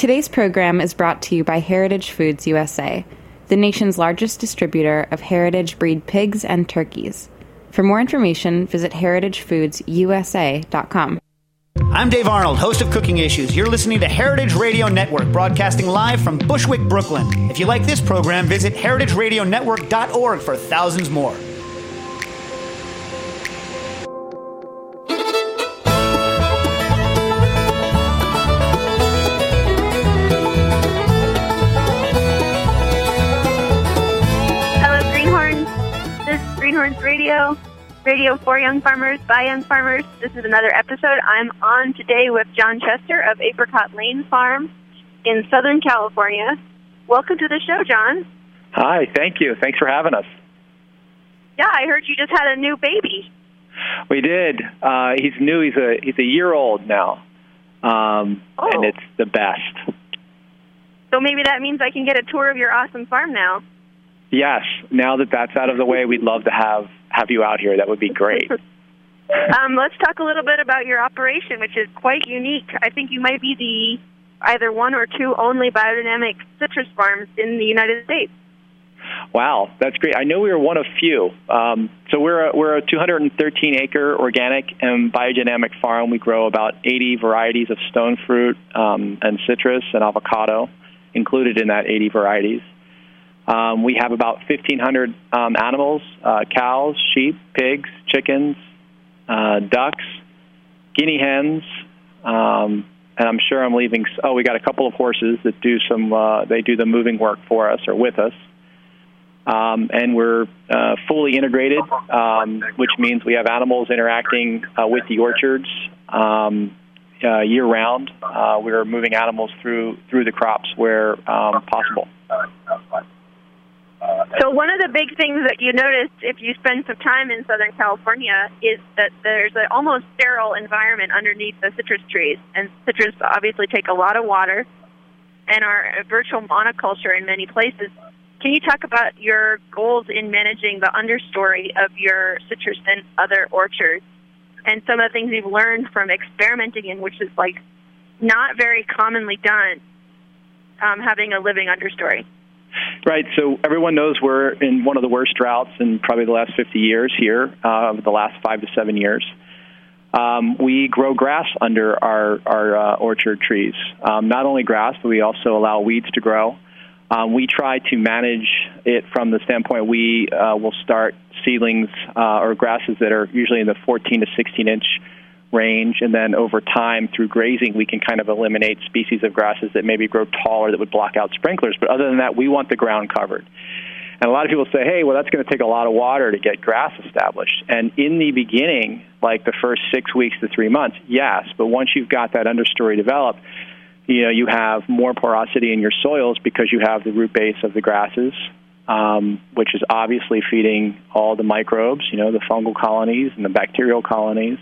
Today's program is brought to you by Heritage Foods USA, the nation's largest distributor of heritage breed pigs and turkeys. For more information, visit heritagefoodsusa.com. I'm Dave Arnold, host of Cooking Issues. You're listening to Heritage Radio Network, broadcasting live from Bushwick, Brooklyn. If you like this program, visit heritageradionetwork.org for thousands more. Hello, Greenhorns. This is Greenhorns Radio. Radio for young farmers, by young farmers. This is another episode. I'm on today with John Chester of Apricot Lane Farm in Southern California. Welcome to the show, John. Hi, thank you. Thanks for having us. Yeah, I heard you just had a new baby. We did. He's new. He's a year old now, and it's the best. So maybe that means I can get a tour of your awesome farm now. Yes. Now that that's out of the way, we'd love to have you out here. That would be great. Let's talk a little bit about your operation, which is quite unique. I think you might be the either one or two only biodynamic citrus farms in the United States. Wow, that's great. I know we were one of few. So we're a 213-acre organic and biodynamic farm. We grow about 80 varieties of stone fruit and citrus and avocado included in that 80 varieties. We have about 1,500 animals, cows, sheep, pigs, chickens, ducks, guinea hens, and I'm sure I'm leaving. We got a couple of horses that do they do the moving work for us or with us. And we're fully integrated, which means we have animals interacting with the orchards year-round. We're moving animals through the crops where possible. So one of the big things that you notice if you spend some time in Southern California is that there's an almost sterile environment underneath the citrus trees. And citrus obviously take a lot of water and are a virtual monoculture in many places. Can you talk about your goals in managing the understory of your citrus and other orchards and some of the things you've learned from experimenting in, which is like not very commonly done, having a living understory? Right. So everyone knows we're in one of the worst droughts in probably the last 50 years here, the last 5 to 7 years. We grow grass under our orchard trees. Not only grass, but we also allow weeds to grow. We try to manage it from the standpoint we will start seedlings or grasses that are usually in the 14 to 16-inch range, and then over time through grazing we can kind of eliminate species of grasses that maybe grow taller that would block out sprinklers. But other than that, we want the ground covered. And a lot of people say, hey, well, that's going to take a lot of water to get grass established. And in the beginning, like the first 6 weeks to 3 months, yes. But once you've got that understory developed, you have more porosity in your soils because you have the root base of the grasses, which is obviously feeding all the microbes, the fungal colonies and the bacterial colonies.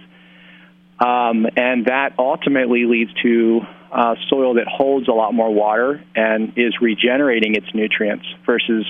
And that ultimately leads to soil that holds a lot more water and is regenerating its nutrients versus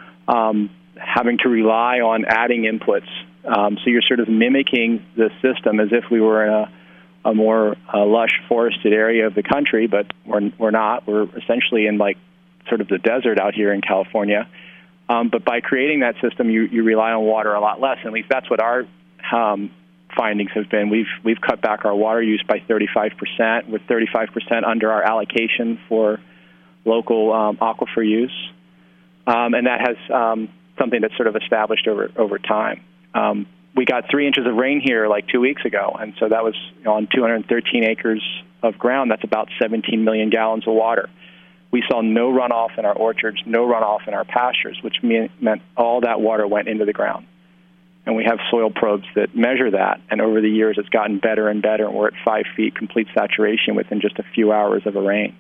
having to rely on adding inputs. So you're sort of mimicking the system as if we were in a more lush forested area of the country, but we're not. We're essentially in like sort of the desert out here in California. But by creating that system, you rely on water a lot less. At least that's what our findings have been. We've cut back our water use by 35%, with 35% under our allocation for local aquifer use, and that has something that's sort of established over time. We got 3 inches of rain here like 2 weeks ago, and so that was on 213 acres of ground. That's about 17 million gallons of water. We saw no runoff in our orchards, no runoff in our pastures, which meant all that water went into the ground. And we have soil probes that measure that, and over the years it's gotten better and better, and we're at 5 feet complete saturation within just a few hours of a rain.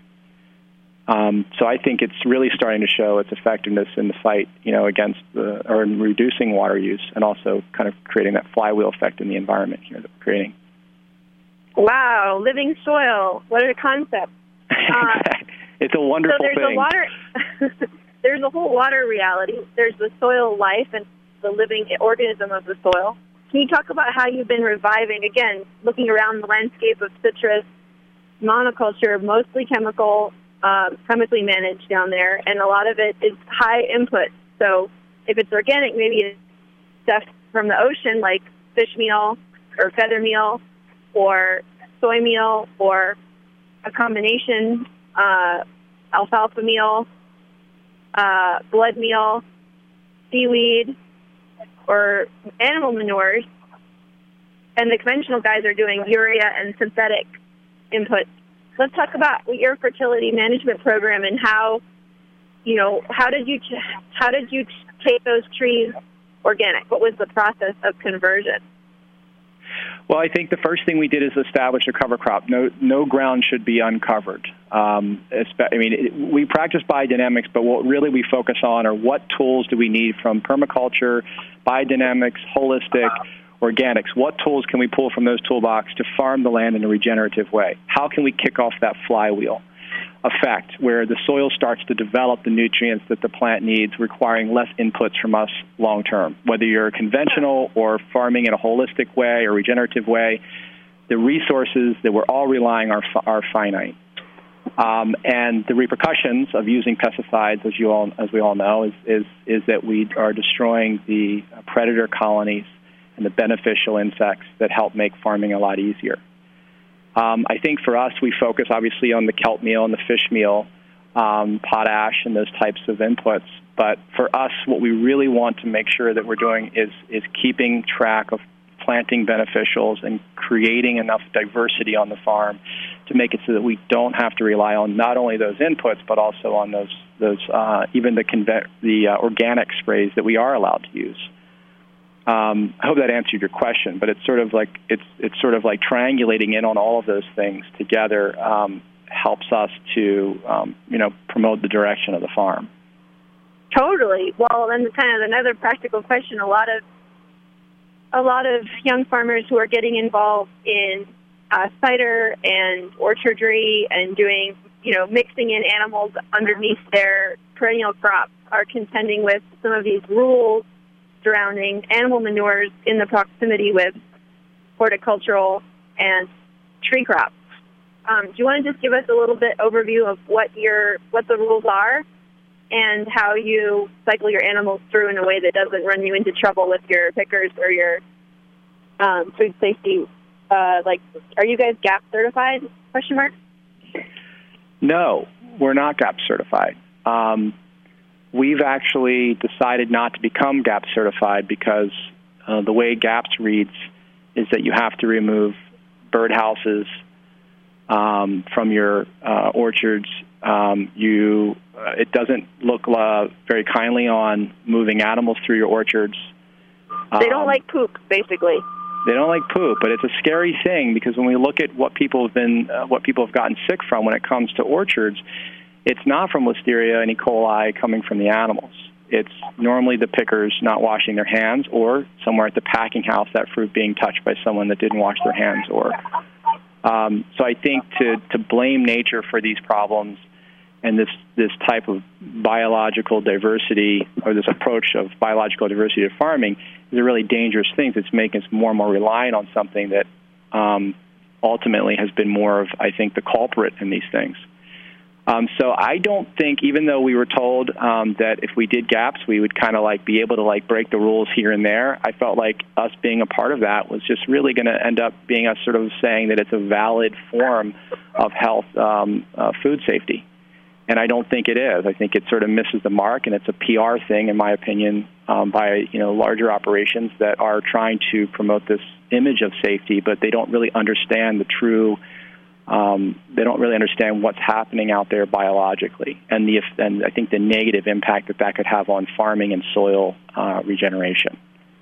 So I think it's really starting to show its effectiveness in the fight, against or in reducing water use, and also kind of creating that flywheel effect in the environment here that we're creating. Wow, living soil! What a concept! It's a wonderful thing. There's a whole water reality. There's the soil life and the living organism of the soil. Can you talk about how you've been reviving, again, looking around the landscape of citrus, monoculture, mostly chemical, chemically managed down there, and a lot of it is high input. So if it's organic, maybe it's stuff from the ocean like fish meal or feather meal or soy meal or a combination, alfalfa meal, blood meal, seaweed, or animal manures. And the conventional guys are doing urea and synthetic inputs. Let's talk about your fertility management program and how did you take those trees organic? What was the process of conversion? Well, I think the first thing we did is establish a cover crop. No ground should be uncovered. We practice biodynamics, but what really we focus on are what tools do we need from permaculture, biodynamics, holistic, organics. What tools can we pull from those toolbox to farm the land in a regenerative way? How can we kick off that flywheel effect where the soil starts to develop the nutrients that the plant needs, requiring less inputs from us long term? Whether you're conventional or farming in a holistic way or regenerative way, the resources that we're all relying on are finite. And the repercussions of using pesticides, as we all know, is that we are destroying the predator colonies and the beneficial insects that help make farming a lot easier. I think for us, we focus obviously on the kelp meal and the fish meal, potash and those types of inputs. But for us, what we really want to make sure that we're doing is keeping track of planting beneficials and creating enough diversity on the farm to make it so that we don't have to rely on not only those inputs but also on those even the organic sprays that we are allowed to use. I hope that answered your question, but it's sort of like triangulating in on all of those things together helps us to promote the direction of the farm. Totally. Well, then kind of another practical question. A lot of young farmers who are getting involved in cider and orchardry and doing mixing in animals underneath their perennial crops are contending with some of these rules surrounding animal manures in the proximity with horticultural and tree crops. Do you want to just give us a little bit overview of what the rules are and how you cycle your animals through in a way that doesn't run you into trouble with your pickers or your food safety? Are you guys GAP certified? ? No, we're not GAP certified. We've actually decided not to become GAP certified because the way GAPS reads is that you have to remove birdhouses from your orchards. It doesn't look very kindly on moving animals through your orchards. They don't like poop, basically. They don't like poop, but it's a scary thing because when we look at what people have gotten sick from when it comes to orchards, it's not from Listeria and E. coli coming from the animals. It's normally the pickers not washing their hands or somewhere at the packing house, that fruit being touched by someone that didn't wash their hands. So I think to blame nature for these problems and this type of biological diversity or this approach of biological diversity to farming is a really dangerous thing. It's making us more and more reliant on something that ultimately has been more of, I think, the culprit in these things. So I don't think, even though we were told that if we did GAPS, we would kind of be able to break the rules here and there, I felt like us being a part of that was just really going to end up being us sort of saying that it's a valid form of health food safety. And I don't think it is. I think it sort of misses the mark, and it's a PR thing, in my opinion, by larger operations that are trying to promote this image of safety, but they don't really understand the true. They don't really understand what's happening out there biologically, and I think the negative impact that could have on farming and soil regeneration.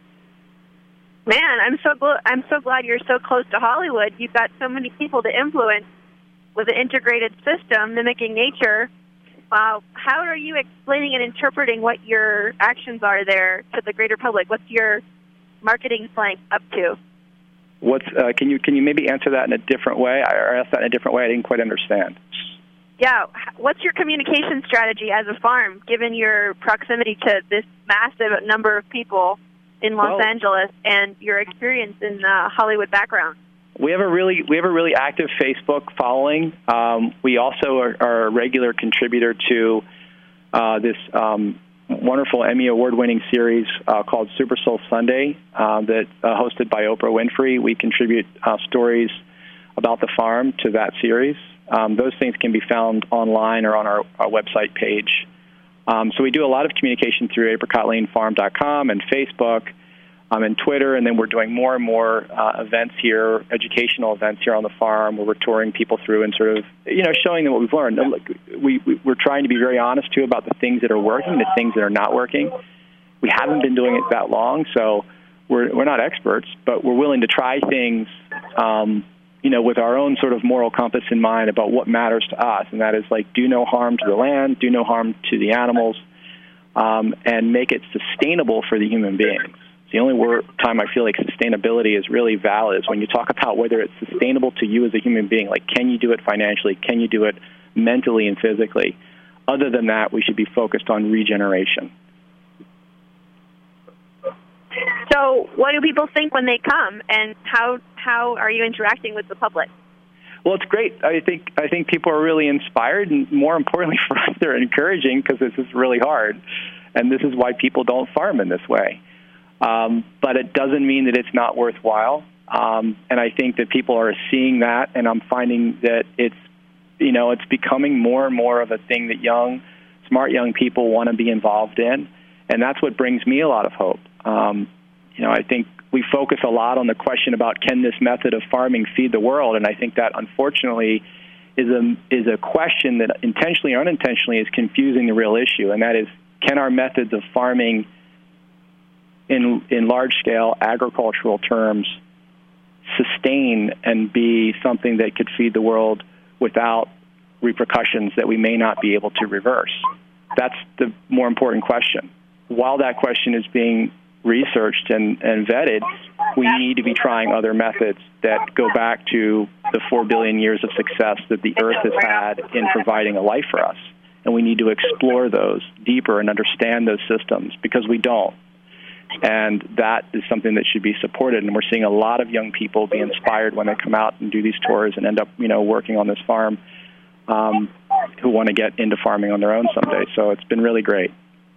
Man, I'm so glad you're so close to Hollywood. You've got so many people to influence with an integrated system mimicking nature. How are you explaining and interpreting what your actions are there to the greater public? What's your marketing slang up to? Can you maybe answer that in a different way, or ask that in a different way? I didn't quite understand. Yeah, what's your communication strategy as a farm, given your proximity to this massive number of people in Los Angeles and your experience in the Hollywood background? We have a really active Facebook following. We also are a regular contributor to this wonderful Emmy Award-winning series called Super Soul Sunday that's hosted by Oprah Winfrey. We contribute stories about the farm to that series. Those things can be found online or on our website page. So we do a lot of communication through apricotlanefarm.com and Facebook and Twitter, and then we're doing more and more events here, educational events here on the farm, where we're touring people through and sort of, showing them what we've learned. We're trying to be very honest, too, about the things that are working, the things that are not working. We haven't been doing it that long, so we're not experts, but we're willing to try things, with our own sort of moral compass in mind about what matters to us, and that is, do no harm to the land, do no harm to the animals, and make it sustainable for the human beings. The only time I feel like sustainability is really valid is when you talk about whether it's sustainable to you as a human being. Like, can you do it financially? Can you do it mentally and physically? Other than that, we should be focused on regeneration. So what do people think when they come, and how are you interacting with the public? Well, it's great. I think people are really inspired, and more importantly for us, they're encouraging, because this is really hard, and this is why people don't farm in this way. But it doesn't mean that it's not worthwhile. And I think that people are seeing that, and I'm finding that it's becoming more and more of a thing that smart young people want to be involved in. And that's what brings me a lot of hope. I think we focus a lot on the question about, can this method of farming feed the world? And I think that, unfortunately, is a question that intentionally or unintentionally is confusing the real issue. And that is, can our methods of farming in large-scale agricultural terms sustain and be something that could feed the world without repercussions that we may not be able to reverse? That's the more important question. While that question is being researched and vetted, we need to be trying other methods that go back to the 4 billion years of success that the Earth has had in providing a life for us. And we need to explore those deeper and understand those systems, because we don't. And that is something that should be supported. And we're seeing a lot of young people be inspired when they come out and do these tours and end up, working on this farm, who want to get into farming on their own someday. So it's been really great.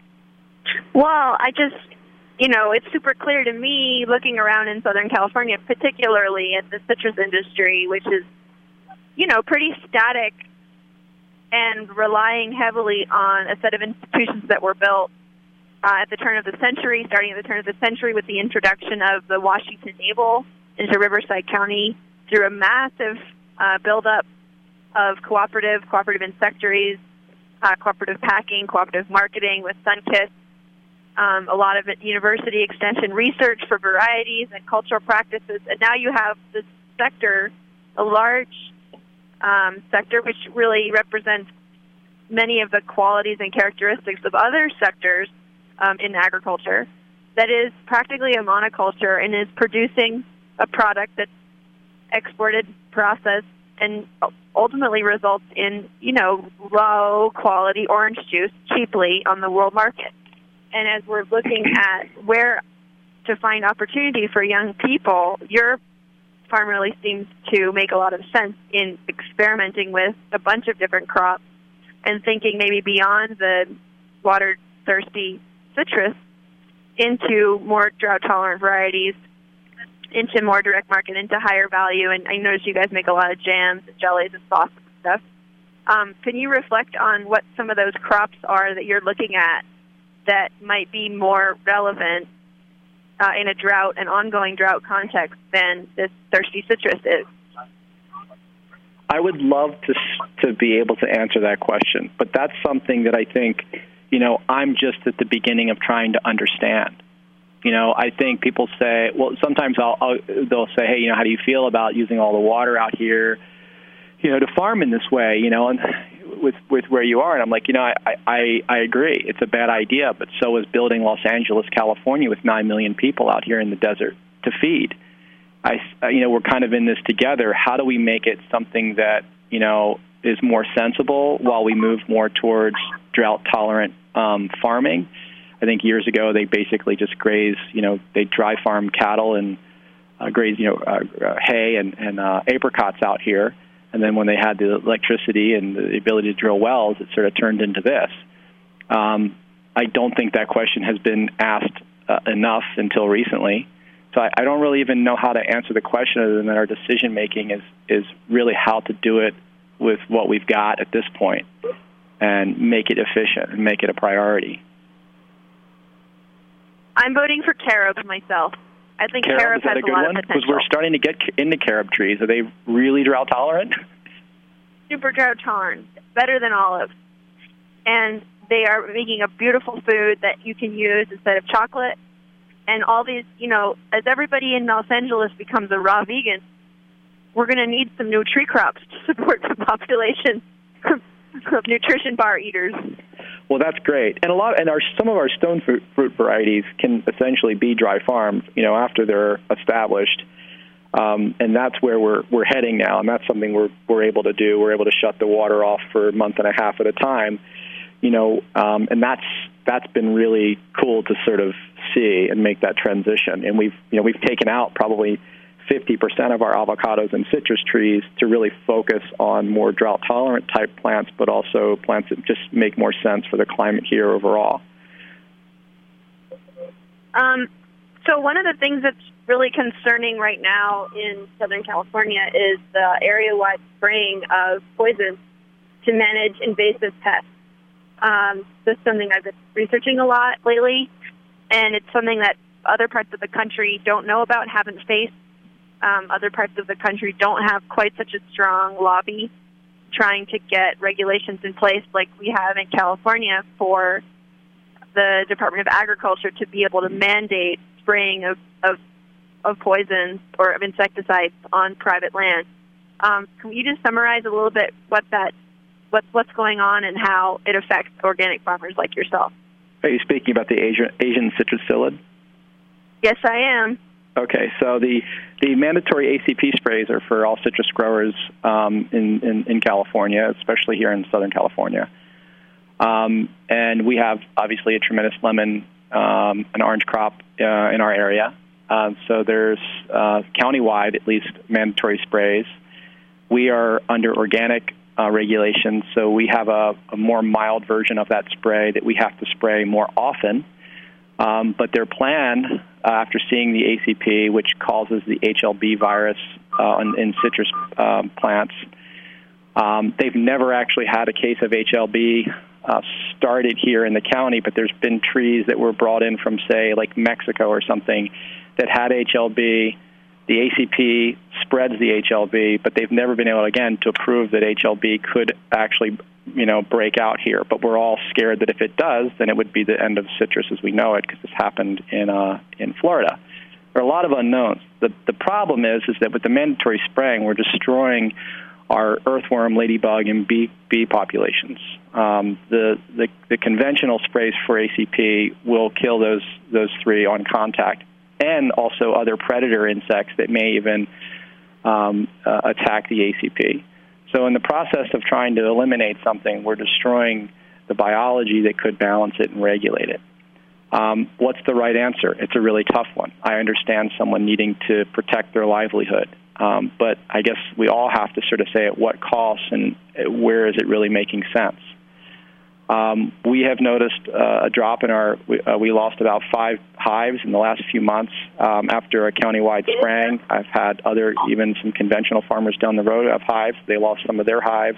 Well, it's super clear to me, looking around in Southern California, particularly at the citrus industry, which is, pretty static and relying heavily on a set of institutions that were built at the turn of the century, starting at the turn of the century with the introduction of the Washington Naval into Riverside County, through a massive buildup of cooperative insectaries, cooperative packing, cooperative marketing with Sunkist, a lot of it university extension research for varieties and cultural practices. And now you have this sector, a large sector, which really represents many of the qualities and characteristics of other sectors in agriculture, that is practically a monoculture and is producing a product that's exported, processed, and ultimately results in, low-quality orange juice cheaply on the world market. And as we're looking at where to find opportunity for young people, your farm really seems to make a lot of sense in experimenting with a bunch of different crops and thinking maybe beyond the water-thirsty citrus into more drought-tolerant varieties, into more direct market, into higher value. And I noticed you guys make a lot of jams and jellies and sauces and stuff. Can you reflect on what some of those crops are that you're looking at that might be more relevant in a drought, an ongoing drought context, than this thirsty citrus is? I would love to be able to answer that question, but that's something that I think, I'm just at the beginning of trying to understand. I think people say, well, sometimes they'll say, hey, how do you feel about using all the water out here, to farm in this way, and with where you are? And I'm like, I agree. It's a bad idea, but so is building Los Angeles, California, with 9 million people out here in the desert to feed. We're kind of in this together. How do we make it something that, is more sensible while we move more towards drought-tolerant farming? I think years ago they basically just graze, they dry farm cattle and graze, hay and apricots out here. And then when they had the electricity and the ability to drill wells, it sort of turned into this. I don't think that question has been asked enough until recently. So I don't really even know how to answer the question other than that our decision-making is really how to do it with what we've got at this point and make it efficient and make it a priority. I'm voting for carob myself. I think carob has a lot of potential. Because we're starting to get into carob trees. Are they really drought-tolerant? Super drought-tolerant. Better than olives. And they are making a beautiful food that you can use instead of chocolate. And all these, as everybody in Los Angeles becomes a raw vegan, we're going to need some new tree crops to support the population of nutrition bar eaters. Well, that's great. And some of our stone fruit varieties can essentially be dry farmed, after they're established. And that's where we're heading now, and that's something we're able to do. We're able to shut the water off for a month and a half at a time, and that's been really cool to sort of see and make that transition. And we've taken out probably 50% of our avocados and citrus trees to really focus on more drought-tolerant type plants, but also plants that just make more sense for the climate here overall. So one of the things that's really concerning right now in Southern California is the area-wide spraying of poisons to manage invasive pests. This is something I've been researching a lot lately, and it's something that other parts of the country don't know about, haven't faced. Other parts of the country don't have quite such a strong lobby trying to get regulations in place like we have in California for the Department of Agriculture to be able to mandate spraying of poisons or of insecticides on private land. Can you just summarize a little bit what's going on and how it affects organic farmers like yourself? Are you speaking about the Asian citrus psyllid? Yes, I am. Okay, so the mandatory ACP sprays are for all citrus growers in California, especially here in Southern California. And we have, obviously, a tremendous lemon and orange crop in our area. So there's countywide, at least, mandatory sprays. We are under organic regulations, so we have a more mild version of that spray that we have to spray more often. But their plan, after seeing the ACP, which causes the HLB virus in citrus plants, they've never actually had a case of HLB started here in the county, but there's been trees that were brought in from, say, like Mexico or something that had HLB. The ACP spreads the HLB, but they've never been able, again, to prove that HLB could actually break out here. But we're all scared that if it does, then it would be the end of citrus as we know it, because this happened in Florida. There are a lot of unknowns. The problem is that with the mandatory spraying, we're destroying our earthworm, ladybug, and bee populations. The conventional sprays for ACP will kill those three on contact, and also other predator insects that may even attack the ACP. So in the process of trying to eliminate something, we're destroying the biology that could balance it and regulate it. What's the right answer? It's a really tough one. I understand someone needing to protect their livelihood, but I guess we all have to sort of say at what cost and where is it really making sense. We have noticed a drop in we lost about 5 hives in the last few months after a countywide spraying. I've had even some conventional farmers down the road have hives. They lost some of their hives.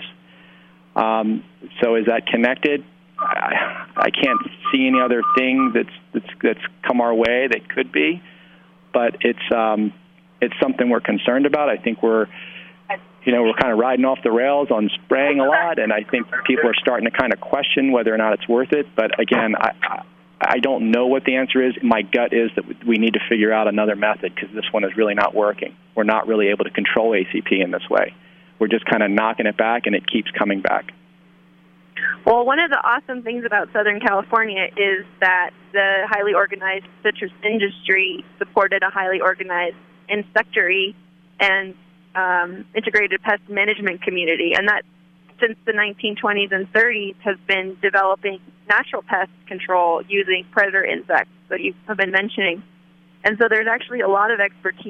So is that connected? I can't see any other thing that's come our way that could be, but it's something we're concerned about. I think we're kind of riding off the rails on spraying a lot, and I think people are starting to kind of question whether or not it's worth it. But again, I don't know what the answer is. My gut is that we need to figure out another method because this one is really not working. We're not really able to control ACP in this way. We're just kind of knocking it back, and it keeps coming back. Well, one of the awesome things about Southern California is that the highly organized citrus industry supported a highly organized insectary and integrated pest management community, and that since the 1920s and 30s has been developing natural pest control using predator insects that you have been mentioning. And so there's actually a lot of expertise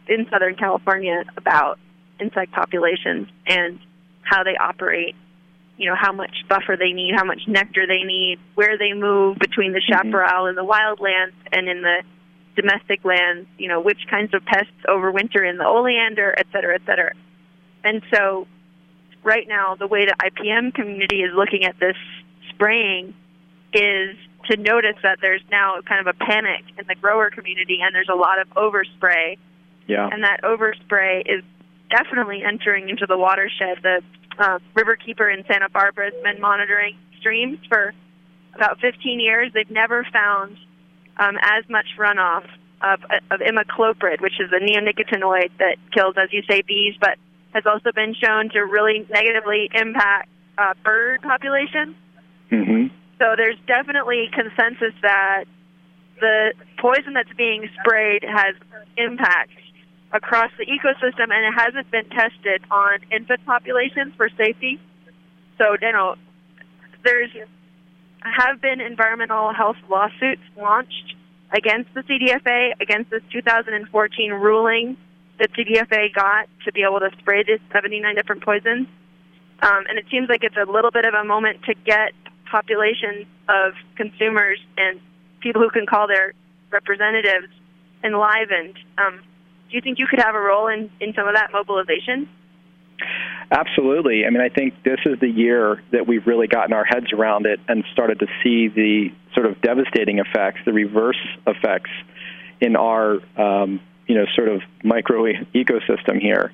in Southern California about insect populations and how they operate, how much buffer they need, how much nectar they need, where they move between the chaparral and the wildlands and in the domestic lands, which kinds of pests overwinter in the oleander, et cetera, et cetera. And so right now, the way the IPM community is looking at this spraying is to notice that there's now kind of a panic in the grower community, and there's a lot of overspray. Yeah. And that overspray is definitely entering into the watershed. The Riverkeeper in Santa Barbara has been monitoring streams for about 15 years. They've never found as much runoff of imidacloprid, which is a neonicotinoid that kills, as you say, bees, but has also been shown to really negatively impact bird populations. Mm-hmm. So there's definitely consensus that the poison that's being sprayed has impact across the ecosystem, and it hasn't been tested on infant populations for safety. So, there's have been environmental health lawsuits launched against the CDFA, against this 2014 ruling that CDFA got to be able to spray these 79 different poisons. And it seems like it's a little bit of a moment to get populations of consumers and people who can call their representatives enlivened. Do you think you could have a role in some of that mobilization? Absolutely. I mean, I think this is the year that we've really gotten our heads around it and started to see the sort of devastating effects, the reverse effects in our, sort of micro ecosystem here.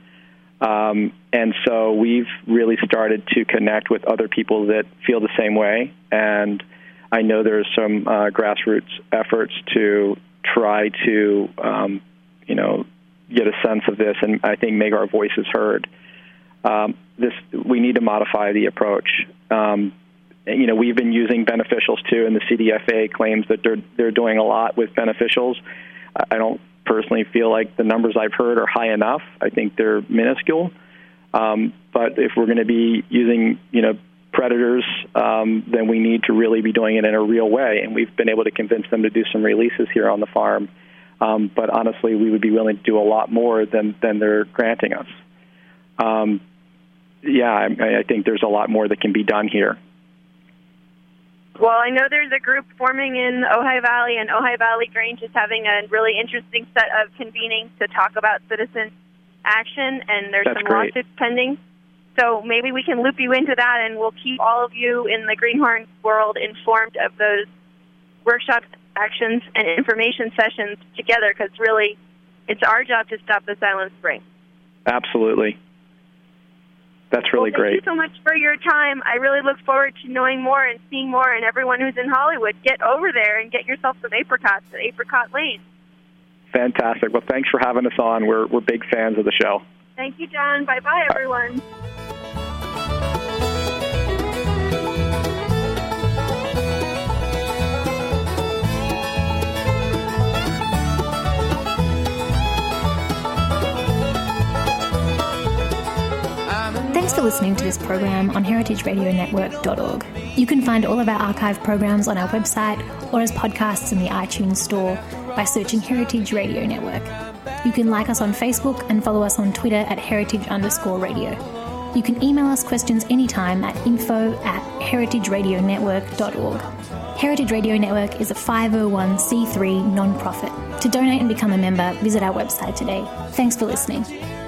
And so we've really started to connect with other people that feel the same way. And I know there's some grassroots efforts to try to, get a sense of this, and I think make our voices heard. We need to modify the approach. We've been using beneficials too, and the CDFA claims that they're doing a lot with beneficials. I don't personally feel like the numbers I've heard are high enough. I think they're minuscule. But if we're going to be using, predators, then we need to really be doing it in a real way. And we've been able to convince them to do some releases here on the farm. But honestly, we would be willing to do a lot more than they're granting us. I think there's a lot more that can be done here. Well, I know there's a group forming in Ojai Valley, and Ojai Valley Grange is having a really interesting set of convenings to talk about citizen action, and there's some lawsuits pending. So maybe we can loop you into that, and we'll keep all of you in the Greenhorn world informed of those workshops, actions, and information sessions together, because really it's our job to stop the silent spray. Absolutely. That's really great. Thank you so much for your time. I really look forward to knowing more and seeing more, and everyone who's in Hollywood, get over there and get yourself some apricots at Apricot Lane. Fantastic. Well, thanks for having us on. We're big fans of the show. Thank you, John. Bye-bye, everyone. Thanks for listening to this program on heritageradionetwork.org. You can find all of our archive programs on our website or as podcasts in the iTunes store by searching Heritage Radio Network. You can like us on Facebook and follow us on Twitter at @heritage_radio. You can email us questions anytime at info@heritageradionetwork.org. Heritage Radio Network is a 501c3 non-profit. To donate and become a member, visit our website today. Thanks for listening.